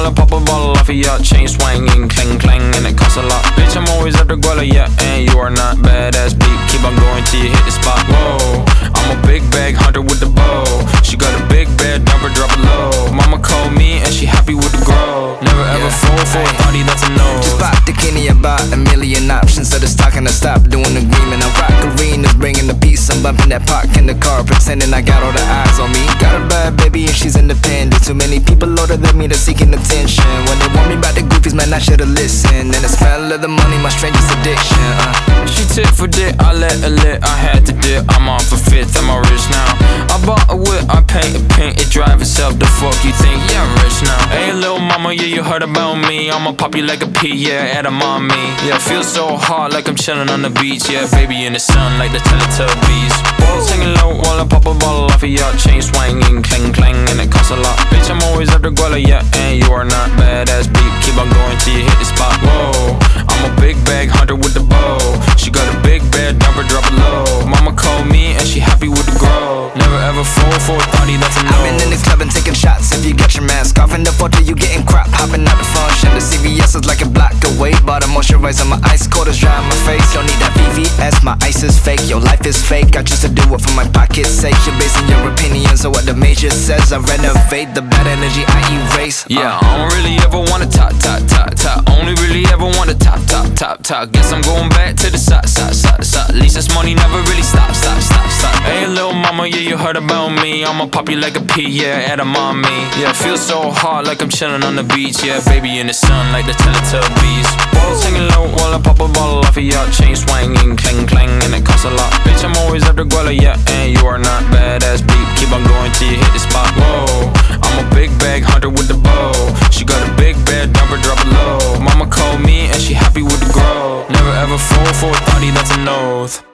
while I pop a bottle off of ya. Chain swinging, clang clang, and it costs a lot. Bitch, I'm always after Guala, yeah, and you are not badass beat. Keep on going till you hit the spot. Whoa, I'm a big bag hunter with the bow. She got a big bed, number drop it low. Mama called me and she happy with the grow. Never ever fall for a party that's a no. Just pop the Kenny about a million options. So the stock and I stop doing agreement. I rock arenas, bringing the peace. I'm bumping that park in the car, pretending I got all the eyes on me. Got a bad baby and she's independent. Too many people older than me, they're seeking attention. When they want me about the goofies, man, I should've listened. And the smell of the money, my strangest addiction. She tit for dick, I let her lit. I had to dip, I'm on for fifth, I'm all rich now. I bought a whip, I paint a pink, it drive itself. The fuck you think? Yeah, I'm rich now. Hey, little mama, yeah, you heard about me. I'ma pop you like a pea, yeah, at a mommy. Yeah, feel so hot like I'm chilling on the beach. Yeah, baby in the sun like the Teletubbies. Balls hanging low while I pop a bottle off of ya. Chain swinging, clang clang, and it costs a lot. Bitch, I'm always after Guala, yeah, and you are not badass beat. Keep on going till you hit the spot. Whoa, I'm a big bag hunter with the bow. She got a big bed, number drop it low. Mama called me and she happy with the grow. Never ever fall for a party that's a no. I've been in the club and taking shots. If you got your mask off in the photo, you getting crap. Hopping out the function. The CVS is like a block away. Bought a moisturizer, my ice cold is dry on my face. Don't need that VVS, my ice is fake. Your life is fake. I choose to do it for my pocket's sake. You're basing your opinions on what the major says. I renovate the bad energy I erase. Yeah, I don't really ever wanna top. Only really ever wanna top. Guess I'm going back to the side. At least this money never really stop. Hey, little mama, yeah, you heard about me. I'ma pop you like a pea, yeah, at a mommy. Yeah, feel so hot like I'm chilling on the beach. Yeah, baby in the sun like the Teletubbies. Balls hanging low while I pop a bottle off of ya. Chain swinging, clang clang, and it costs a lot. Bitch, I'm always after Guala, yeah, and you are not badass beat. Keep on going till you hit the spot. Whoa, I'm a big bag hunter with the bow. She got a big bed, number drop it low. Mama called me and she happy with the grow. Never ever fall for a party that's a no.